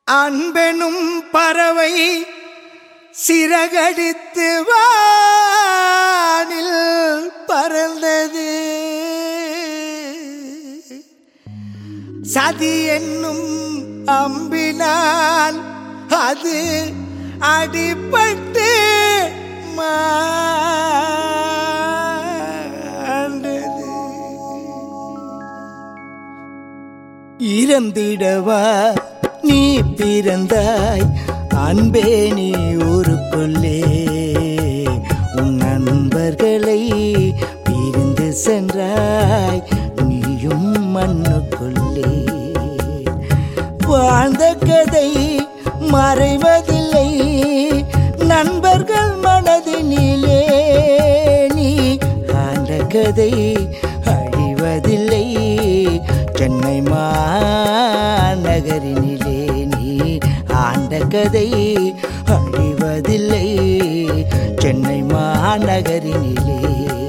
அன்பெனும் பறவை சிறகடித்து வானில் பறந்தது. சதி என்னும் அம்பினால் அது அடிபட்டு மாண்டது. இறந்திடவா நீ பிறந்தாய் அன்பே நீ ஊருக்குள்ளே. உன் நண்பர்களை பிரிந்து சென்றாய் நீயும் மண்ணுக்குள்ளே. வாழ்ந்த கதை மறைவதில்லை நண்பர்கள் மனதினிலே. நீ ஆண்ட கதை அழிவதில்லை சென்னை மாநகரினிலே. நீ ஆண்ட கதை அழிவதில்லை சென்னை மாநகரினிலே.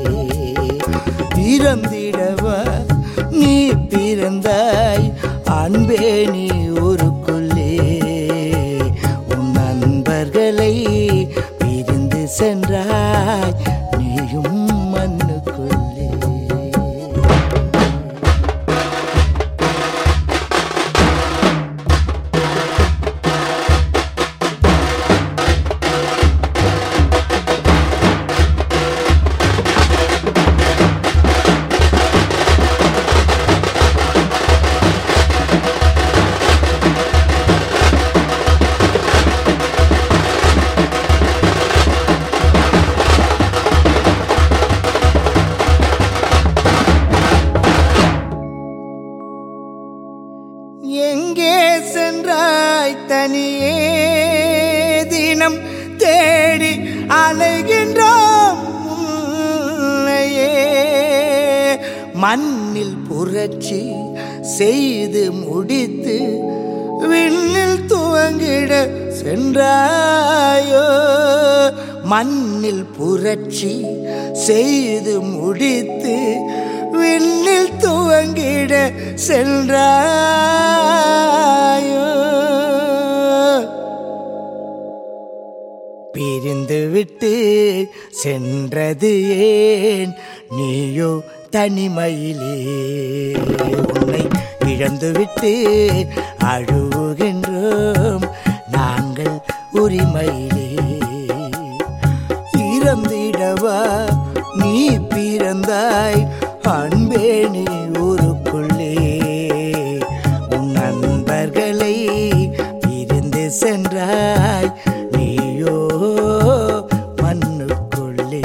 பிறந்திடவா நீ பிறந்தாய் அன்பே நீ ஊருக்குள்ளே. உன் நண்பர்களை பிரிந்து சென்றாய் நீயும் மண்ணுக்குள்ளே. எங்கே சென்றாய் தனியே தினம் தேடி அலைகின்றோம் உன்னையே. மண்ணில் புரட்சி செய்து முடித்து விண்ணில் துவங்கிட சென்றாயோ. மண்ணில் புரட்சி செய்து முடித்து விண்ணில் துவங்கிட சென்றாயோ. பிரிந்து விட்டு சென்றது ஏன் நீயோ தனிமையிலே. உன்னை இழந்துவிட்டு அழுகின்றோம் நாங்கள் உரிமையிலே. இறந்திடவா நீ பிறந்தாய் அன்பே நீ ஊருக்குள்ளே. உன் நண்பர்களை பிரிந்து சென்றாய் நீயோ மண்ணுக்குள்ளே.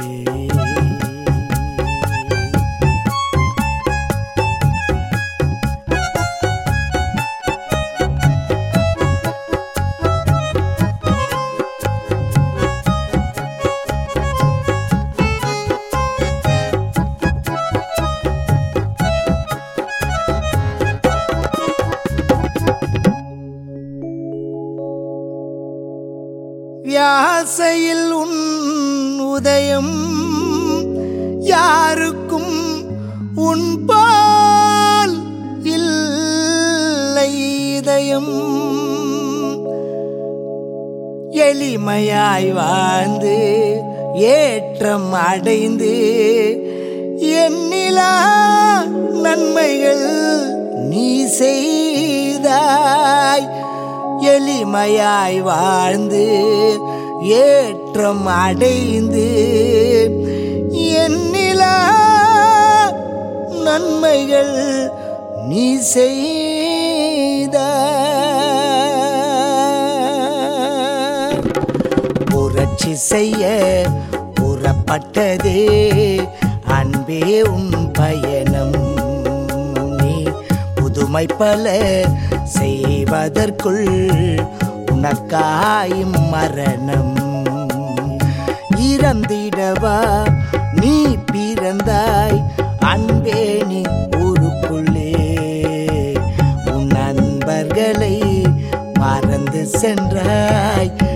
வியாசையில் உன் உதயம் யாருக்கும் உன் பால் இல்லை இதயம். எளிமையாய் வாழ்ந்து ஏற்றம் அடைந்து எண்ணிலா நன்மைகள் நீ செய்தாய். எளிமையாய் வாழ்ந்து ஏற்றம் அடைந்து எண்ணிலா நன்மைகள் நீ செய்தாய். புரட்சி செய்ய புறப்பட்டதே அன்பே உன் பயணம். புதுமை பல செய்வதற்குள் உனக்காயும் மரணம். இறந்திடவா நீ பிறந்தாய் அன்பே நீ ஊருக்குள்ளே. உன் நண்பர்களை மறந்து சென்றாய்